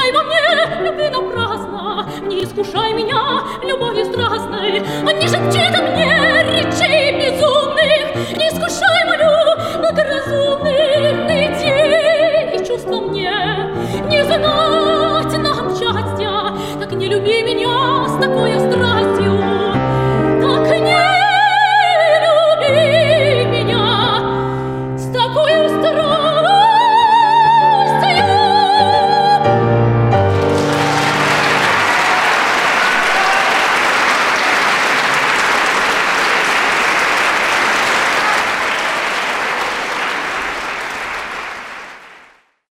искушай во мне любви напрасно, не искушай меня любовью страстной, не шепчи ко мне речей безумных, не искушай